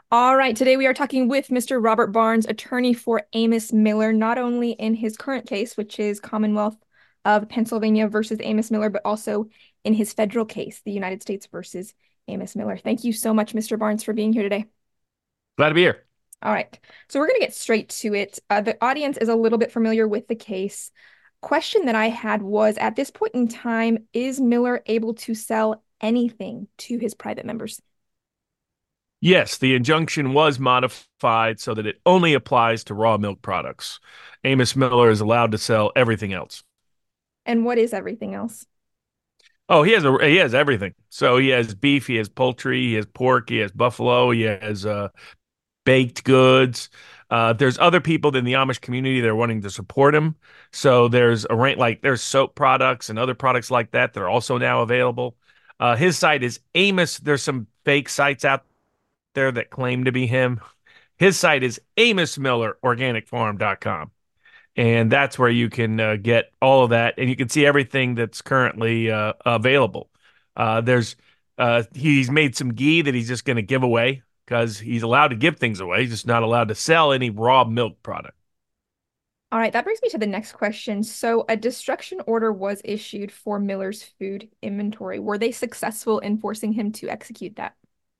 All right, today we are talking with Mr. Robert Barnes, attorney for Amos Miller, not only in his current case, which is Commonwealth of Pennsylvania versus Amos Miller, but also in his federal case, the United States versus Amos Miller. Thank you so much, Mr. Barnes, for being here today. Glad to be here. All right, so we're going to get straight to it. The audience is a little bit familiar with the case. Question that I had was, at this point in time, is Miller able to sell anything to his private members? Yes, the injunction was modified so that it only applies to raw milk products. Amos Miller is allowed to sell everything else. And what is everything else? Oh, he has everything. So he has beef, he has poultry, he has pork, he has buffalo, he has baked goods. There's other people in the Amish community that are wanting to support him. So there's a rank like there's soap products and other products like that that are also now available. His site is Amos. There's some fake sites out there that claim to be him. His site is AmosMillerOrganicFarm.com. And that's where you can get all of that. And you can see everything that's currently available. There's He's made some ghee that he's just going to give away because he's allowed to give things away. He's just not allowed to sell any raw milk product. All right, that brings me to the next question. So, a destruction order was issued for Miller's food inventory. Were they successful in forcing him to execute that?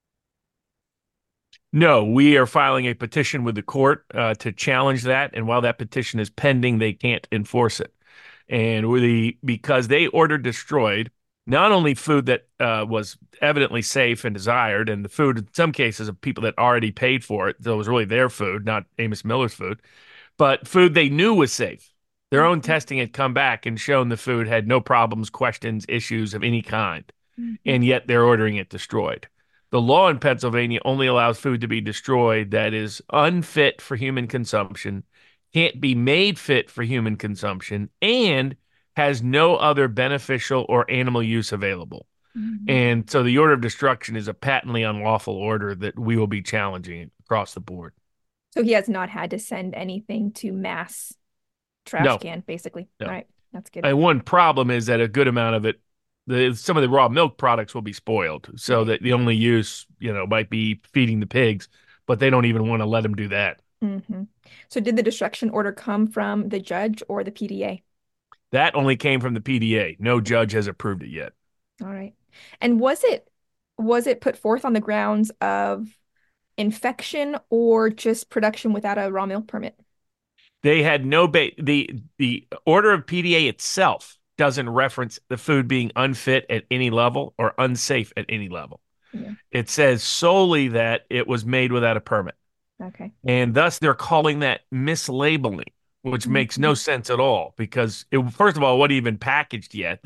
No, we are filing a petition with the court to challenge that. And while that petition is pending, they can't enforce it. And because they ordered destroyed not only food that was evidently safe and desired, and the food in some cases of people that already paid for it, so it was really their food, not Amos Miller's food, but food they knew was safe. Their own Mhm, testing had come back and shown the food had no problems, questions, issues of any kind, mhm, and yet they're ordering it destroyed. The law in Pennsylvania only allows food to be destroyed that is unfit for human consumption, can't be made fit for human consumption, and has no other beneficial or animal use available. mhm. And so the order of destruction is a patently unlawful order that we will be challenging across the board. So he has not had to send anything to mass trash No, can, basically. All no. right, that's good. And one problem is that a good amount of it, some of the raw milk products will be spoiled. So Right. that the only use, might be feeding the pigs, but they don't even want to let them do that. Hmm. So, did the destruction order come from the judge or the PDA? That only came from the PDA. No judge has approved it yet. All right. And was it put forth on the grounds of infection or just production without a raw milk permit? They had no the order of PDA itself doesn't reference the food being unfit at any level or unsafe at any level. Yeah. It says solely that it was made without a permit. Okay. And thus they're calling that mislabeling, which makes no Mhm. sense at all because first of all, it wasn't even packaged yet.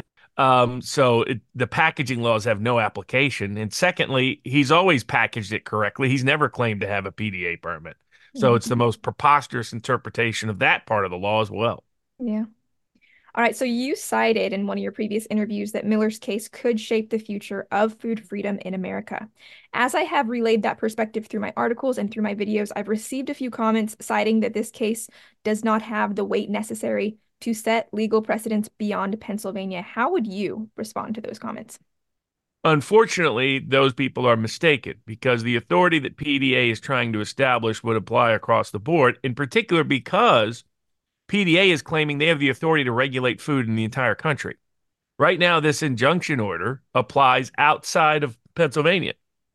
The packaging laws have no application. And secondly, he's always packaged it correctly. He's never claimed to have a PDA permit. So it's the Mhm. most preposterous interpretation of that part of the law as well. Yeah. All right. So you cited in one of your previous interviews that Miller's case could shape the future of food freedom in America. As I have relayed that perspective through my articles and through my videos, I've received a few comments citing that this case does not have the weight necessary to set legal precedents beyond Pennsylvania. How would you respond to those comments? Unfortunately, those people are mistaken because the authority that PDA is trying to establish would apply across the board, in particular because PDA is claiming they have the authority to regulate food in the entire country. Right now, this injunction order applies outside of Pennsylvania.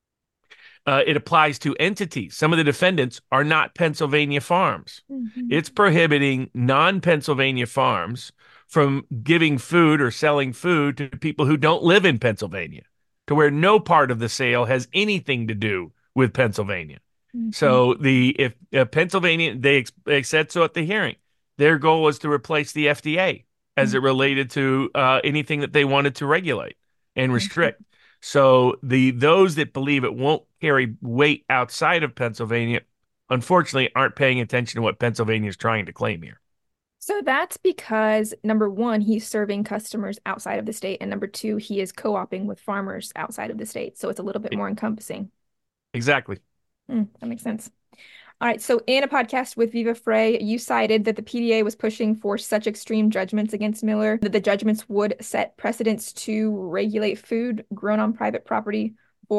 It applies to entities. Some of the defendants are not Pennsylvania farms. Mhm. It's prohibiting non Pennsylvania farms from giving food or selling food to people who don't live in Pennsylvania, to where no part of the sale has anything to do with Pennsylvania. Mhm. So if Pennsylvania, they said so at the hearing, their goal was to replace the FDA as it related to anything that they wanted to regulate and Mhm. restrict. So those that believe it won't carry weight outside of Pennsylvania, unfortunately, aren't paying attention to what Pennsylvania is trying to claim here. So that's because number one, he's serving customers outside of the state, and number two, he is co-oping with farmers outside of the state. So it's a little bit more encompassing. Exactly. That makes sense. All right. So in a podcast with Viva Frey, you cited that the PDA was pushing for such extreme judgments against Miller that the judgments would set precedents to regulate food grown on private property for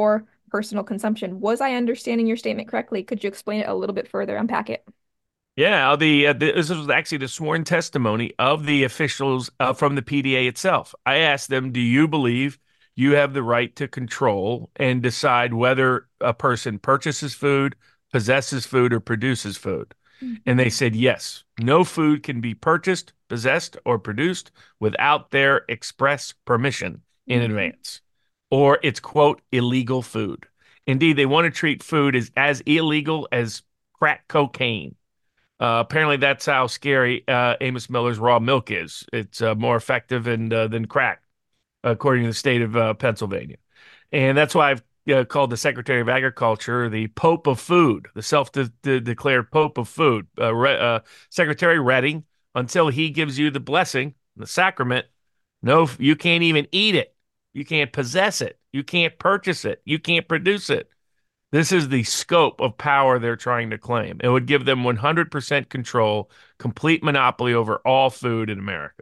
personal consumption. Was I understanding your statement correctly? Could you explain it a little bit further, unpack it? Yeah, this was actually the sworn testimony of the officials from the PDA itself. I asked them, "Do you believe you have the right to control and decide whether a person purchases food, possesses food, or produces food?" And they Mhm. said, "Yes. No food can be purchased, possessed, or produced without their express permission in Mhm. advance, or it's quote illegal food." Indeed, they want to treat food as illegal as crack cocaine. Apparently, that's how scary Amos Miller's raw milk is. It's more effective than crack, according to the state of Pennsylvania. And that's why I've called the Secretary of Agriculture the Pope of Food, the self-declared Pope of Food. Secretary Redding, until he gives you the blessing, the sacrament, no, you can't even eat it. You can't possess it. You can't purchase it. You can't produce it. This is the scope of power they're trying to claim. It would give them 100% control, complete monopoly over all food in America.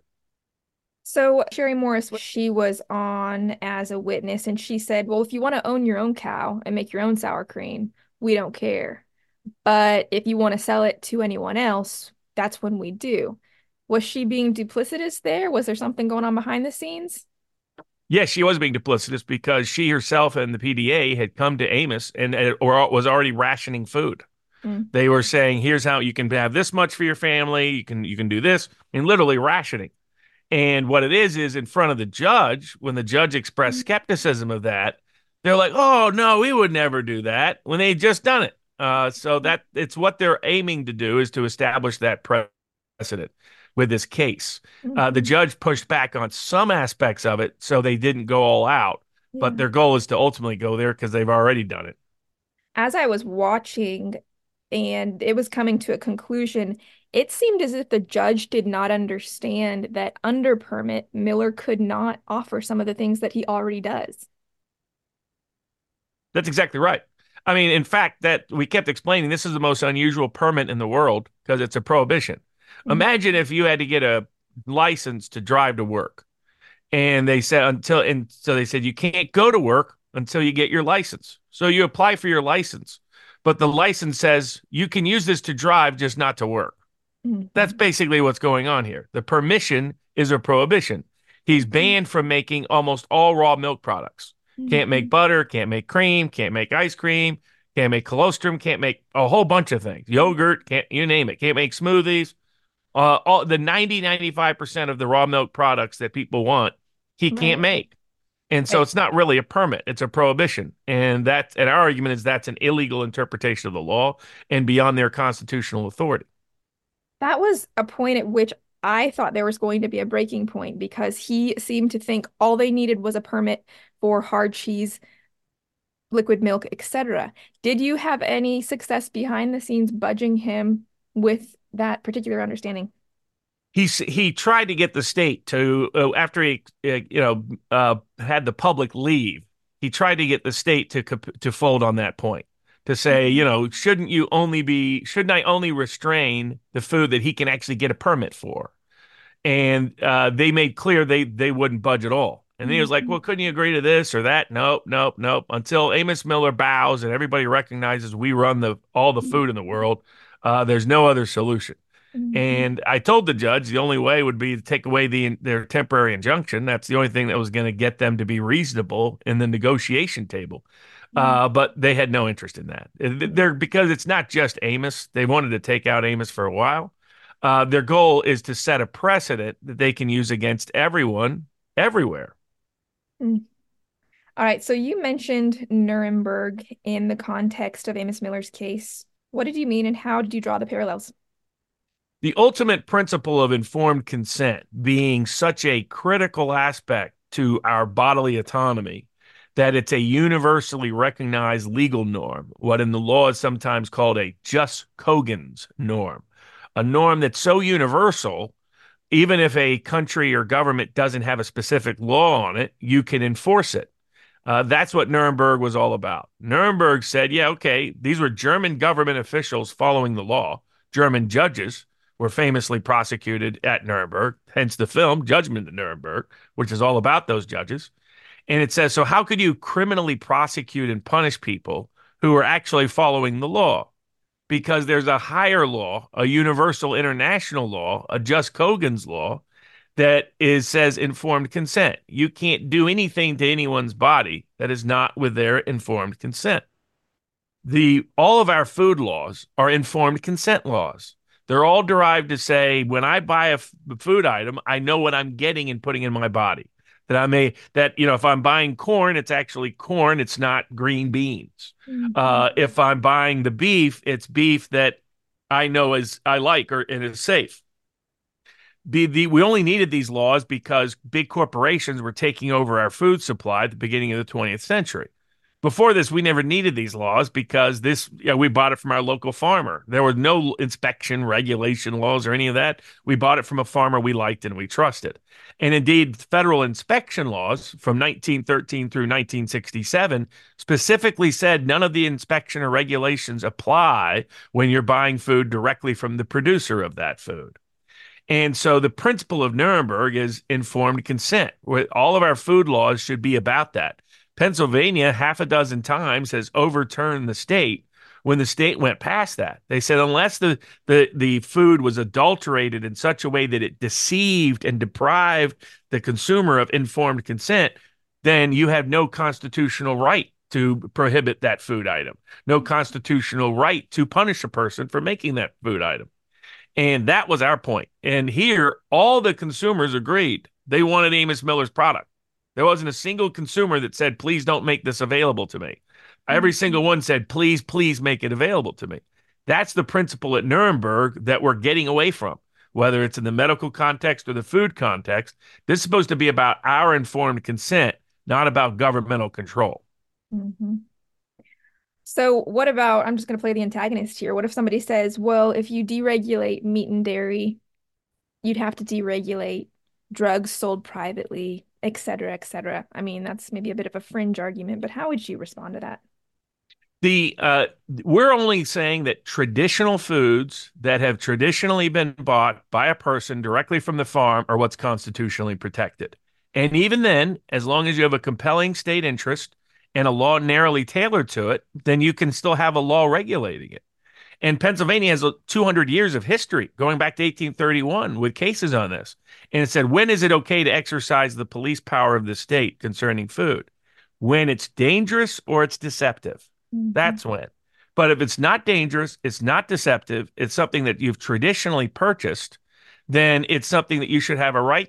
So Sherry Morris, she was on as a witness, and she said, "Well, if you want to own your own cow and make your own sour cream, we don't care. But if you want to sell it to anyone else, that's when we do." Was she being duplicitous there? Was there something going on behind the scenes? Yes, she was being duplicitous because she herself and the PDA had come to Amos and or was already rationing food. Mm, They were saying, "Here's how you can have this much for your family. You can do this," and literally rationing. And what it is in front of the judge, when the judge expressed mm, skepticism of that, they're like, "Oh no, we would never do that," when they had just done it. So that it's what they're aiming to do is to establish that precedent with this case. The mhm. judge pushed back on some aspects of it, so they didn't go all out. But Yeah. their goal is to ultimately go there because they've already done it. As I was watching and it was coming to a conclusion, it seemed as if the judge did not understand that under permit, Miller could not offer some of the things that he already does. That's exactly right. I mean, in fact, that we kept explaining this is the most unusual permit in the world because it's a prohibition. Mhm. Imagine if you had to get a license to drive to work, and they said so they said you can't go to work until you get your license. So you apply for your license, but the license says you can use this to drive, just not to work. That's Mhm. basically what's going on here. The permission is a prohibition. He's Mhm. banned from making almost all raw milk products. Can't make Mhm. butter, can't make cream, can't make ice cream, can't make colostrum, can't make a whole bunch of things. Yogurt, can't you name it. Can't make smoothies. All the 95% of the raw milk products that people want, he can't Right. make. And so Right. it's not really a permit, it's a prohibition. And our argument is that's an illegal interpretation of the law and beyond their constitutional authority. That was a point at which I thought there was going to be a breaking point because he seemed to think all they needed was a permit for hard cheese, liquid milk, etc. Did you have any success behind the scenes budging him with that particular understanding? He tried to get the state to after he had the public leave. He tried to get the state to fold on that point, to say, shouldn't I only restrain the food that he can actually get a permit for? And they made clear they wouldn't budge at all. And then he was like, Mhm. "Well, couldn't you agree to this or that?" Nope, nope, nope. Until Amos Miller bows and everybody recognizes we run the all the food in the world, there's no other solution. Mhm. And I told the judge the only way would be to take away their temporary injunction. That's the only thing that was going to get them to be reasonable in the negotiation table. Mhm. But they had no interest in that. They're because it's not just Amos. They wanted to take out Amos for a while. Their goal is to set a precedent that they can use against everyone, everywhere. Mhm. All right, so you mentioned Nuremberg in the context of Amos Miller's case. What did you mean and how did you draw the parallels? The ultimate principle of informed consent being such a critical aspect to our bodily autonomy that it's a universally recognized legal norm, what in the law is sometimes called a jus cogens norm, a norm that's so universal, even if a country or government doesn't have a specific law on it, you can enforce it. That's what Nuremberg was all about. Nuremberg said, yeah, okay, these were German government officials following the law. German judges were famously prosecuted at Nuremberg, hence the film Judgment at Nuremberg, which is all about those judges. And it says, so how could you criminally prosecute and punish people who are actually following the law? Because there's a higher law, a universal international law, a just Kogan's law that is says informed consent. You can't do anything to anyone's body that is not with their informed consent. The all of our food laws are informed consent laws. They're all derived to say when I buy a food item, I know what I'm getting and putting in my body. That I may that if I'm buying corn, it's actually corn. It's not green beans. Mhm. If I'm buying the beef, it's beef that I know is I like or and is safe. We only needed these laws because big corporations were taking over our food supply at the beginning of the 20th century. Before this, we never needed these laws because we bought it from our local farmer. There were no inspection regulation laws or any of that. We bought it from a farmer we liked and we trusted. And indeed, federal inspection laws from 1913 through 1967 specifically said none of the inspection or regulations apply when you're buying food directly from the producer of that food. And so the principle of Nuremberg is informed consent. All of our food laws should be about that. Pennsylvania, half a dozen times, has overturned the state when the state went past that. They said unless the food was adulterated in such a way that it deceived and deprived the consumer of informed consent, then you have no constitutional right to prohibit that food item, no constitutional right to punish a person for making that food item. And that was our point. And here, all the consumers agreed they wanted Amos Miller's product. There wasn't a single consumer that said, please don't make this available to me. Every single Mhm. one said, please, please make it available to me. That's the principle at Nuremberg that we're getting away from, whether it's in the medical context or the food context. This is supposed to be about our informed consent, not about governmental control. Mhm. So, what about, I'm just going to play the antagonist here. What if somebody says, well, if you deregulate meat and dairy, you'd have to deregulate drugs sold privately, et cetera, et cetera? I mean, that's maybe a bit of a fringe argument, but how would you respond to that? The We're only saying that traditional foods that have traditionally been bought by a person directly from the farm are what's constitutionally protected. And even then, as long as you have a compelling state interest and a law narrowly tailored to it, then you can still have a law regulating it. And Pennsylvania has 200 years of history going back to 1831 with cases on this. And it said, when is it okay to exercise the police power of the state concerning food? When it's dangerous or it's deceptive. Mhm. That's when. But if it's not dangerous, it's not deceptive, it's something that you've traditionally purchased, then it's something that you should have a right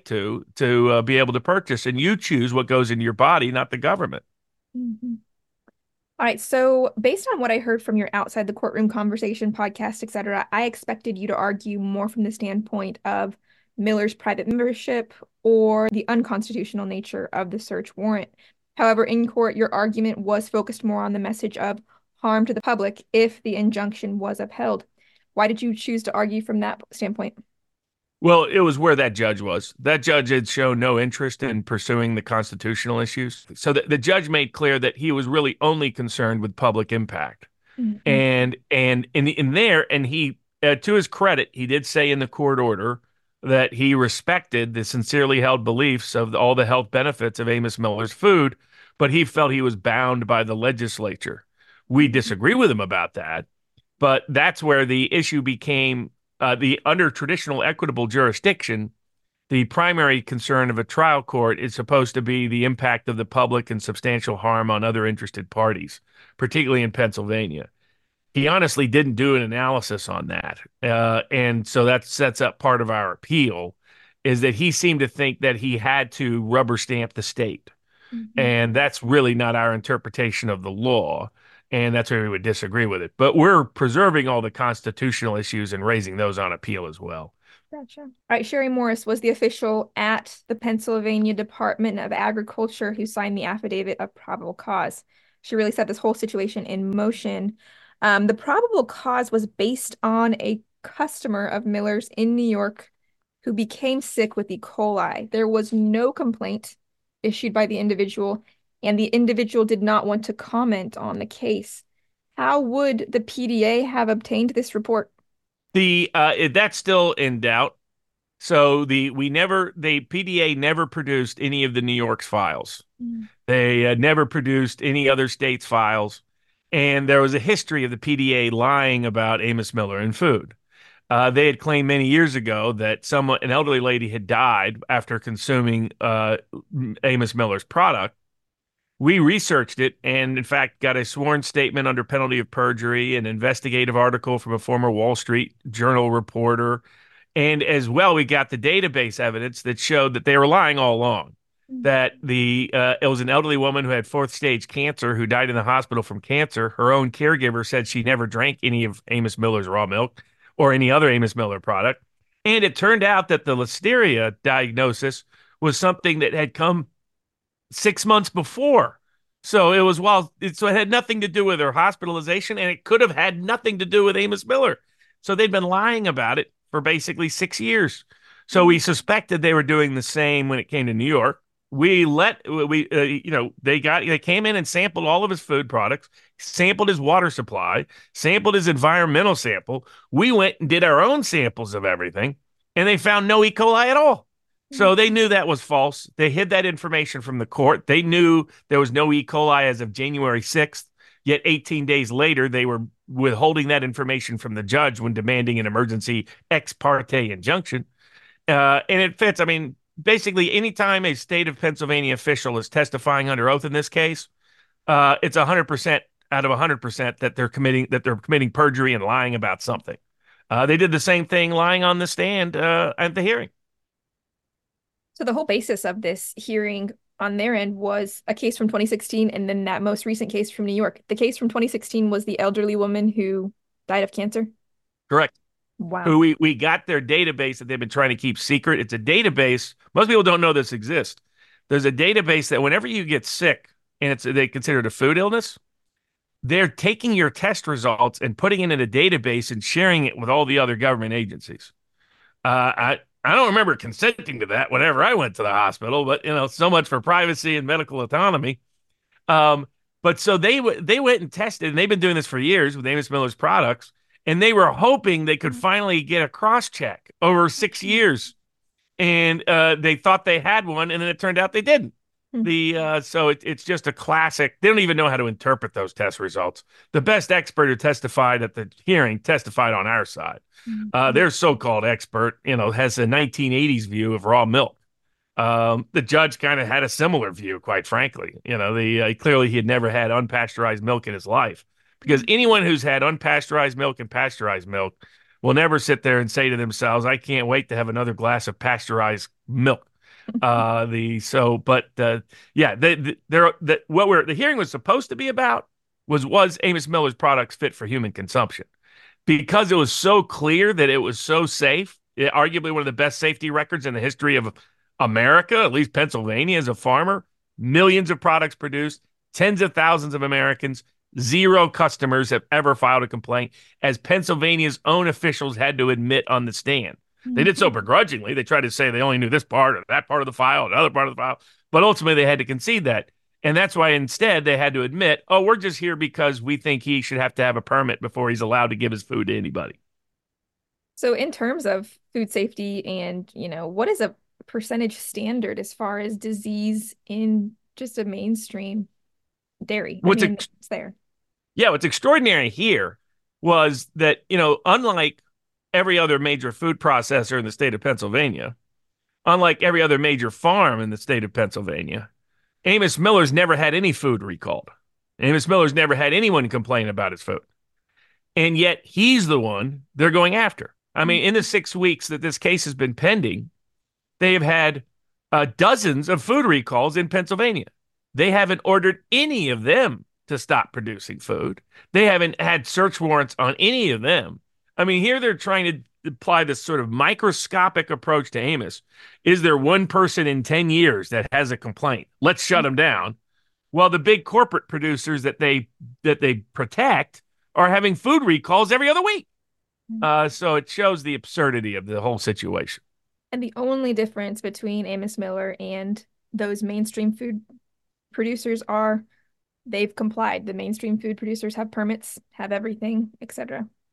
to be able to purchase. And you choose what goes into your body, not the government. Mhm. All right, so based on what I heard from your outside the courtroom conversation podcast, et cetera, I expected you to argue more from the standpoint of Miller's private membership or the unconstitutional nature of the search warrant. However, in court, your argument was focused more on the message of harm to the public if the injunction was upheld. Why did you choose to argue from that standpoint? Well, it was where that judge was. That judge had shown no interest in pursuing the constitutional issues. So the judge made clear that he was really only concerned with public impact. Mhm. And in there, and he, to his credit, he did say in the court order that he respected the sincerely held beliefs of all the health benefits of Amos Miller's food, but he felt he was bound by the legislature. We Mhm. disagree with him about that, but that's where the issue became the under traditional equitable jurisdiction. The primary concern of a trial court is supposed to be the impact of the public and substantial harm on other interested parties, particularly in Pennsylvania. He honestly didn't do an analysis on that. And so that sets up part of our appeal is that he seemed to think that he had to rubber stamp the state. Mhm. And that's really not our interpretation of the law. And that's where we would disagree with it. But we're preserving all the constitutional issues and raising those on appeal as well. Gotcha. All right, Sherry Morris was the official at the Pennsylvania Department of Agriculture who signed the affidavit of probable cause. She really set this whole situation in motion. The probable cause was based on a customer of Miller's in New York who became sick with E. coli. There was no complaint issued by the individual, and the individual did not want to comment on the case. How would the PDA have obtained this report? That's still in doubt. So the PDA never produced any of the New York's files. Mm. They never produced any other state's files, and there was a history of the PDA lying about Amos Miller and food. They had claimed many years ago that an elderly lady had died after consuming Amos Miller's product. We researched it and, in fact, got a sworn statement under penalty of perjury, an investigative article from a former Wall Street Journal reporter. And as well, we got the database evidence that showed that they were lying all along. That it was an elderly woman who had fourth stage cancer who died in the hospital from cancer. Her own caregiver said she never drank any of Amos Miller's raw milk or any other Amos Miller product. And it turned out that the listeria diagnosis was something that had come 6 months before. So it had nothing to do with her hospitalization, and it could have had nothing to do with Amos Miller. So they'd been lying about it for basically 6 years. So we suspected they were doing the same when it came to New York. They came in and sampled all of his food products, sampled his water supply, sampled his environmental sample. We went and did our own samples of everything, and they found no E. coli at all. So they knew that was false. They hid that information from the court. They knew there was no E. coli as of January 6th. Yet 18 days later, they were withholding that information from the judge when demanding an emergency ex parte injunction. And it fits. I mean, basically, anytime a state of Pennsylvania official is testifying under oath in this case, it's 100% out of 100% that they're committing perjury and lying about something. They did the same thing lying on the stand at the hearing. So the whole basis of this hearing on their end was a case from 2016 and then that most recent case from New York. The case from 2016 was the elderly woman who died of cancer. Correct. Wow. Who we got their database that they've been trying to keep secret. It's a database. Most people don't know this exists. There's a database that whenever you get sick and they consider it a food illness, they're taking your test results and putting it in a database and sharing it with all the other government agencies. I don't remember consenting to that whenever I went to the hospital, but so much for privacy and medical autonomy. Um, but so they went and tested, and they've been doing this for years with Amos Miller's products, and they were hoping they could finally get a cross check over 6 years, and they thought they had one, and then it turned out they didn't. It's just a classic. They don't even know how to interpret those test results. The best expert who testified at the hearing testified on our side. Their so-called expert, has a 1980s view of raw milk. The judge kind of had a similar view, quite frankly. Clearly he had never had unpasteurized milk in his life, because anyone who's had unpasteurized milk and pasteurized milk will never sit there and say to themselves, "I can't wait to have another glass of pasteurized milk." Yeah, the hearing was supposed to be about was Amos Miller's products fit for human consumption, because it was so clear that it was so safe, arguably one of the best safety records in the history of America, at least Pennsylvania as a farmer, millions of products produced, tens of thousands of Americans, zero customers have ever filed a complaint, as Pennsylvania's own officials had to admit on the stand. They did so begrudgingly. They tried to say they only knew this part or that part of the file, another part of the file, but ultimately they had to concede that. And that's why instead they had to admit, oh, we're just here because we think he should have to have a permit before he's allowed to give his food to anybody. So in terms of food safety and, what is a percentage standard as far as disease in just a mainstream dairy? I What's mean, ex- it's there. yeah, what's extraordinary here was that, unlike every other major food processor in the state of Pennsylvania, unlike every other major farm in the state of Pennsylvania, Amos Miller's never had any food recalled. Amos Miller's never had anyone complain about his food. And yet he's the one they're going after. I mean, in the 6 weeks that this case has been pending, they have had dozens of food recalls in Pennsylvania. They haven't ordered any of them to stop producing food. They haven't had search warrants on any of them. I mean, here they're trying to apply this sort of microscopic approach to Amos. Is there one person in 10 years that has a complaint? Let's shut them down. Well, the big corporate producers that they protect are having food recalls every other week. So it shows the absurdity of the whole situation. And the only difference between Amos Miller and those mainstream food producers are they've complied. The mainstream food producers have permits, have everything, etc.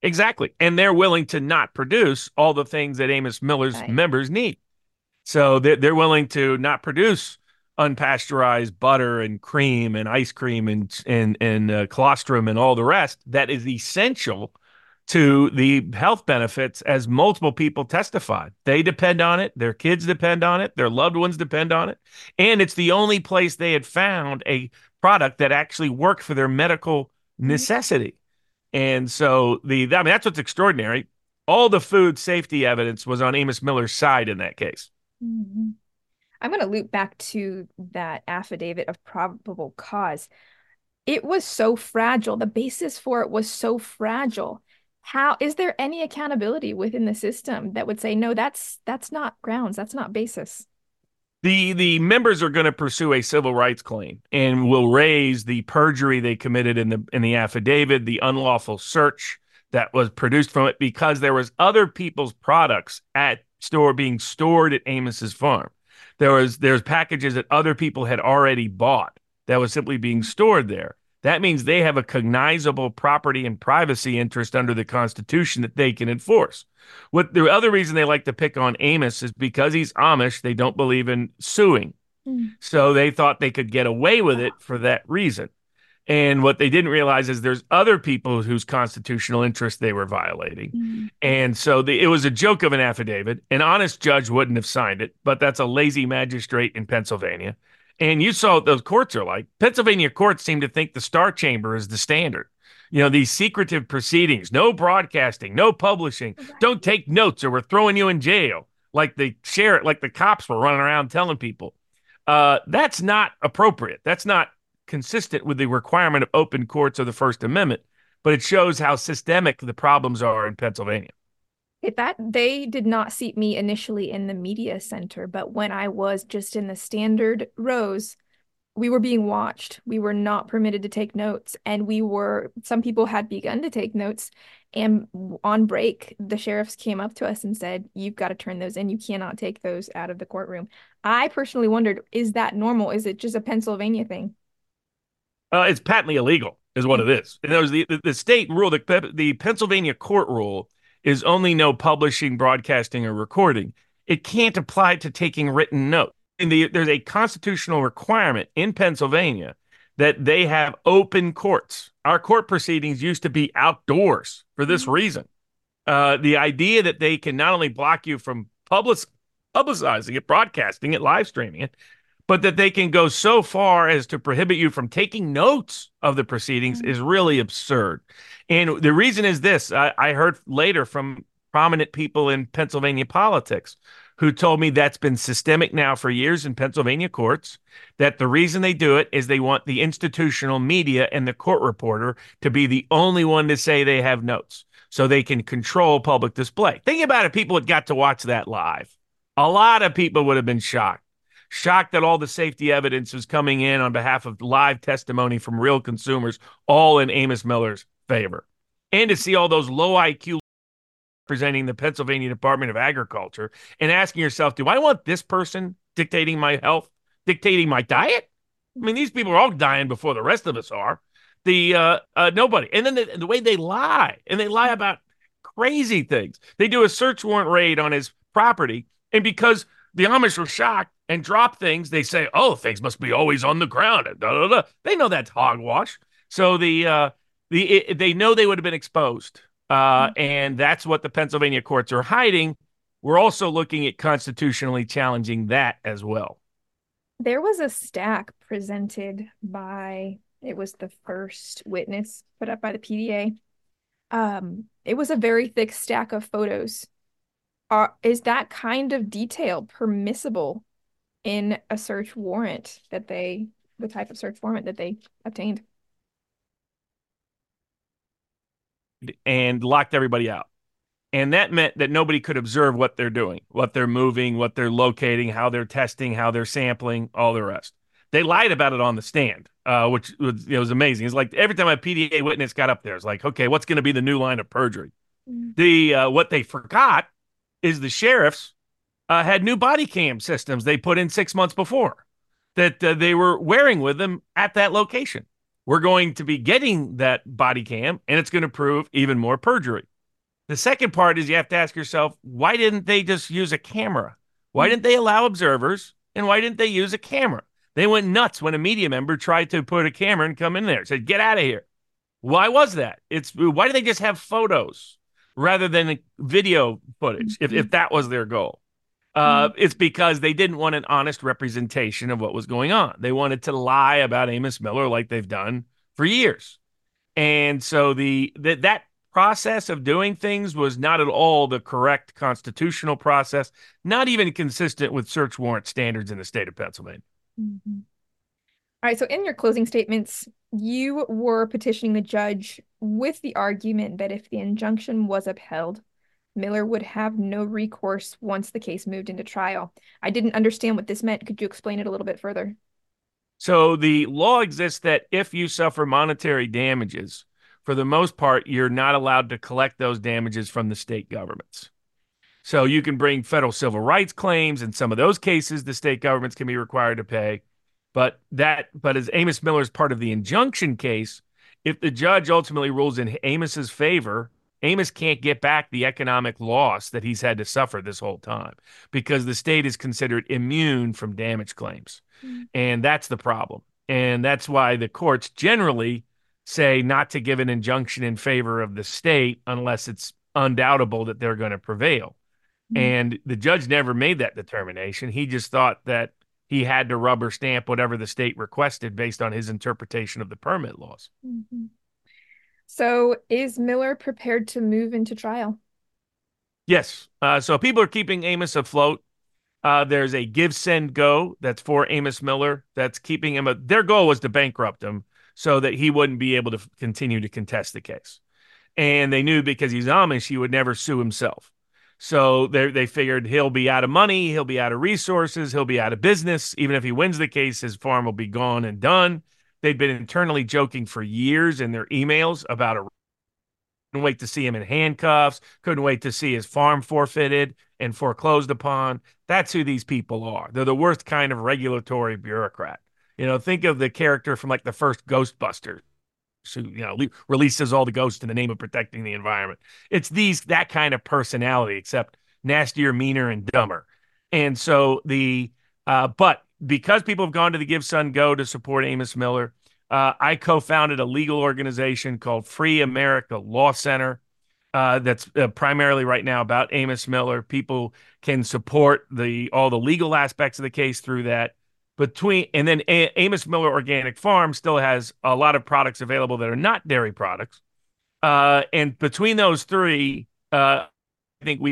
Exactly. And they're willing to not produce all the things that Amos Miller's Right. members need. So they're willing to not produce unpasteurized butter and cream and ice cream and colostrum and all the rest that is essential to the health benefits, as multiple people testified. They depend on it, their kids depend on it, their loved ones depend on it, and it's the only place they had found a product that actually worked for their medical Mhm. necessity. And so I mean, that's what's extraordinary. All the food safety evidence was on Amos Miller's side in that case. Mhm. I'm going to loop back to that affidavit of probable cause. It was so fragile. The basis for it was so fragile. How is there any accountability within the system that would say, no, that's not grounds, that's not basis? The members are going to pursue a civil rights claim and will raise the perjury they committed in the affidavit, the unlawful search that was produced from it, because there was other people's products at store being stored at Amos's farm. There's packages that other people had already bought that was simply being stored there. That means they have a cognizable property and privacy interest under the Constitution that they can enforce. What the other reason they like to pick on Amos is because he's Amish, they don't believe in suing. Mm. So they thought they could get away with Wow. it for that reason. And what they didn't realize is there's other people whose constitutional interest they were violating. Mm. And so it was a joke of an affidavit. An honest judge wouldn't have signed it, but that's a lazy magistrate in Pennsylvania. And you saw what those courts are like. Pennsylvania courts seem to think the Star Chamber is the standard. These secretive proceedings, no broadcasting, no publishing, don't Right. take notes or we're throwing you in jail. Like the sheriff, like the cops were running around telling people. That's not appropriate. That's not consistent with the requirement of open courts or the First Amendment, but it shows how systemic the problems are in Pennsylvania. That they did not seat me initially in the media center, but when I was just in the standard rows, we were being watched. We were not permitted to take notes, and some people had begun to take notes. And on break, the sheriffs came up to us and said, "You've got to turn those in. You cannot take those out of the courtroom." I personally wondered, is that normal? Is it just a Pennsylvania thing? It's patently illegal, is what it is. And there was the state rule, the Pennsylvania court rule is only no publishing, broadcasting, or recording. It can't apply to taking written notes. There's a constitutional requirement in Pennsylvania that they have open courts. Our court proceedings used to be outdoors for this reason. The idea that they can not only block you from publicizing it, broadcasting it, live streaming it, but that they can go so far as to prohibit you from taking notes of the proceedings is really absurd. And the reason is this: I heard later from prominent people in Pennsylvania politics who told me that's been systemic now for years in Pennsylvania courts, that the reason they do it is they want the institutional media and the court reporter to be the only one to say they have notes so they can control public display. Think about it, people that got to watch that live. A lot of people would have been shocked that all the safety evidence was coming in on behalf of live testimony from real consumers, all in Amos Miller's favor. And to see all those low IQ representing the Pennsylvania Department of Agriculture and asking yourself, do I want this person dictating my health, dictating my diet? I mean, these people are all dying before the rest of us are. Nobody. And then the way they lie, and they lie about crazy things. They do a search warrant raid on his property, and because the Amish were shocked and dropped things, they say, "Oh, things must be always on the ground." Da, da, da. They know that's hogwash. So they know they would have been exposed, and that's what the Pennsylvania courts are hiding. We're also looking at constitutionally challenging that as well. There was a stack presented it was the first witness put up by the PDA. It was a very thick stack of photos. Is that kind of detail permissible in a search warrant the type of search warrant that they obtained? And locked everybody out. And that meant that nobody could observe what they're doing, what they're moving, what they're locating, how they're testing, how they're sampling, all the rest. They lied about it on the stand, which was amazing. It's like every time a PDA witness got up there, it's like, okay, what's going to be the new line of perjury? Mm. What they forgot is the sheriffs had new body cam systems they put in 6 months before that they were wearing with them at that location. We're going to be getting that body cam, and it's going to prove even more perjury. The second part is you have to ask yourself, why didn't they just use a camera? Why Mm, didn't they allow observers? And why didn't they use a camera? They went nuts when a media member tried to put a camera and come in there. Said, get out of here. Why was that? It's why do they just have photos rather than video footage if mhm, that was their goal? mm, It's because they didn't want an honest representation of what was going on. They wanted to lie about Amos Miller like they've done for years. And so that process of doing things was not at all the correct constitutional process, not even consistent with search warrant standards in the state of Pennsylvania. mhm. All right, so in your closing statements, you were petitioning the judge with the argument that if the injunction was upheld, Miller would have no recourse once the case moved into trial. I didn't understand what this meant. Could you explain it a little bit further? So the law exists that if you suffer monetary damages, for the most part, you're not allowed to collect those damages from the state governments. So you can bring federal civil rights claims. In some of those cases, the state governments can be required to pay. But as Amos Miller's part of the injunction case, if the judge ultimately rules in Amos's favor, Amos can't get back the economic loss that he's had to suffer this whole time because the state is considered immune from damage claims. Mm, And that's the problem. And that's why the courts generally say not to give an injunction in favor of the state unless it's undoubtable that they're going to prevail. mm, And the judge never made that determination. He just thought that he had to rubber stamp whatever the state requested based on his interpretation of the permit laws. mhm. So is Miller prepared to move into trial? Yes. So people are keeping Amos afloat. There's a give, send, go that's for Amos Miller that's keeping him. Their goal was to bankrupt him so that he wouldn't be able to continue to contest the case. And they knew because he's Amish, he would never sue himself. So they figured he'll be out of money, he'll be out of resources, he'll be out of business. Even if he wins the case, his farm will be gone and done. They'd been internally joking for years in their emails about a couldn't wait to see him in handcuffs, couldn't wait to see his farm forfeited and foreclosed upon. That's who these people are. They're the worst kind of regulatory bureaucrat. Think of the character from like the first Ghostbusters who releases all the ghosts in the name of protecting the environment. It's that kind of personality, except nastier, meaner, and dumber. And so but because people have gone to the Give Sun Go to support Amos Miller, I co-founded a legal organization called Free America Law Center. That's primarily right now about Amos Miller. People can support all the legal aspects of the case through that and then Amos Miller Organic Farm still has a lot of products available that are not dairy products. And between those three, I think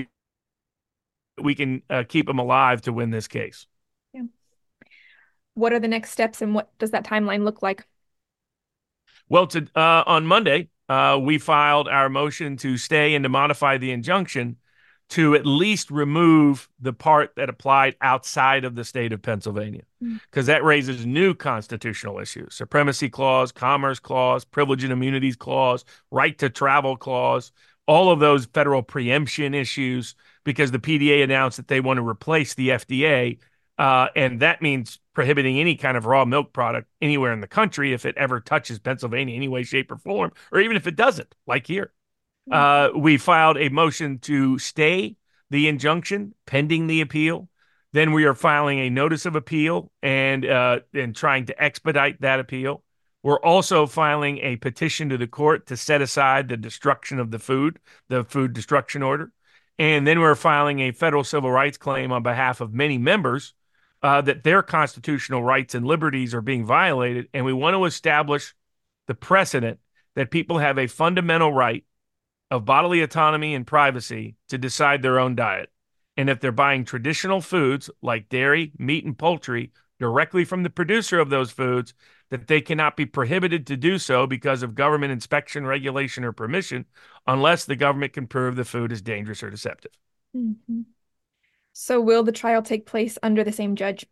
we can keep them alive to win this case. Yeah. What are the next steps and what does that timeline look like? Well, on Monday, we filed our motion to stay and to modify the injunction to at least remove the part that applied outside of the state of Pennsylvania, Mm, because that raises new constitutional issues: supremacy clause, commerce clause, privilege and immunities clause, right to travel clause, all of those federal preemption issues, because the PDA announced that they want to replace the FDA. And that means prohibiting any kind of raw milk product anywhere in the country if it ever touches Pennsylvania in any way, shape, or form, or even if it doesn't, like here. mm, We filed a motion to stay the injunction pending the appeal. Then we are filing a notice of appeal and trying to expedite that appeal. We're also filing a petition to the court to set aside the destruction of the food destruction order. And then we're filing a federal civil rights claim on behalf of many members that their constitutional rights and liberties are being violated. And we want to establish the precedent that people have a fundamental right of bodily autonomy and privacy to decide their own diet. And if they're buying traditional foods like dairy, meat, and poultry directly from the producer of those foods, that they cannot be prohibited to do so because of government inspection, regulation, or permission, unless the government can prove the food is dangerous or deceptive. mhm. So will the trial take place under the same judge?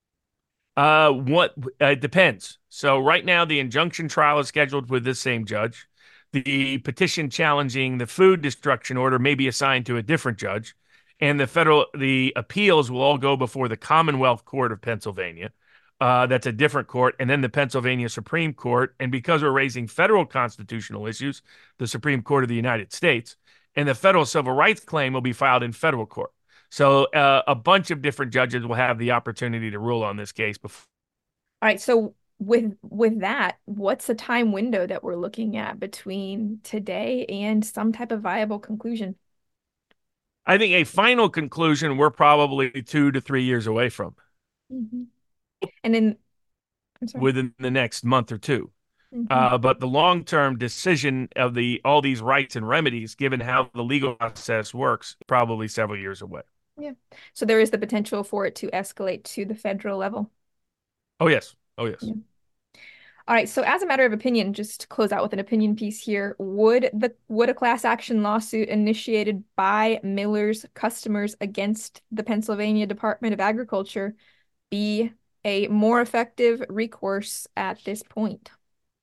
What It depends. So right now, the injunction trial is scheduled with this same judge. The petition challenging the food destruction order may be assigned to a different judge, and the appeals will all go before the Commonwealth Court of Pennsylvania. That's a different court, and then the Pennsylvania Supreme Court. And because we're raising federal constitutional issues, the Supreme Court of the United States. and the federal civil rights claim will be filed in federal court. So a bunch of different judges will have the opportunity to rule on this case before. All right, so with that, what's the time window that we're looking at between today and some type of viable conclusion? I think a final conclusion we're probably 2 to 3 years away from Mhm. And then, I'm sorry. within the next month or two. Mhm. But the long-term decision of the all these rights and remedies, given how the legal process works, probably several years away. Yeah. So there is the potential for it to escalate to the federal level. Oh yes, oh yes. Yeah. All right, so as a matter of opinion, just to close out with an opinion piece here, would a class action lawsuit initiated by Miller's customers against the Pennsylvania Department of Agriculture be a more effective recourse at this point?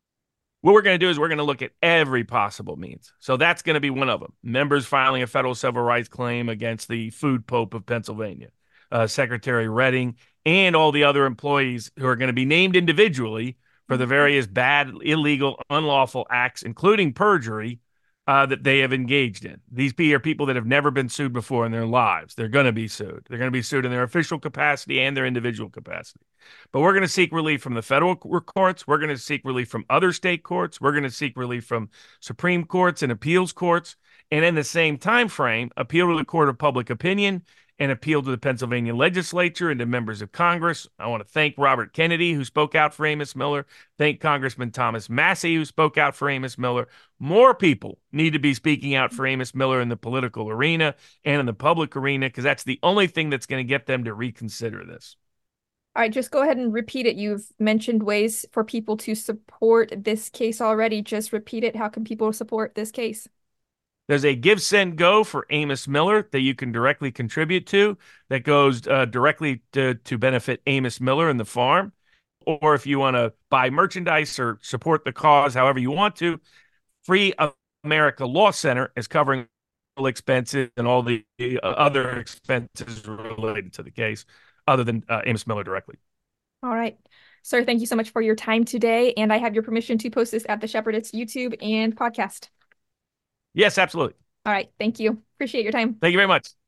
What we're going to do is we're going to look at every possible means. So that's going to be one of them. Members filing a federal civil rights claim against the food pope of Pennsylvania, Secretary Redding, and all the other employees who are going to be named individually for the various bad, illegal, unlawful acts, including perjury, that they have engaged in. These are people that have never been sued before in their lives. They're going to be sued. They're going to be sued in their official capacity and their individual capacity. But we're going to seek relief from the federal courts. We're going to seek relief from other state courts. We're going to seek relief from Supreme Courts and appeals courts. And in the same time frame, appeal to the Court of Public Opinion and appeal to the Pennsylvania legislature and to members of Congress. I want to thank Robert Kennedy, who spoke out for Amos Miller. Thank Congressman Thomas Massie, who spoke out for Amos Miller. More people need to be speaking out for Amos Miller in the political arena and in the public arena, because that's the only thing that's going to get them to reconsider this. All right, just go ahead and repeat it. You've mentioned ways for people to support this case already. Just repeat it. How can people support this case? There's a Give, Send, Go for Amos Miller that you can directly contribute to that goes directly to benefit Amos Miller and the farm. Or if you want to buy merchandise or support the cause however you want to, Free America Law Center is covering expenses and all the other expenses related to the case other than Amos Miller directly. All right. Sir, thank you so much for your time today. And I have your permission to post this at the Shepherdess YouTube and podcast. Yes, absolutely. All right. Thank you. Appreciate your time. Thank you very much.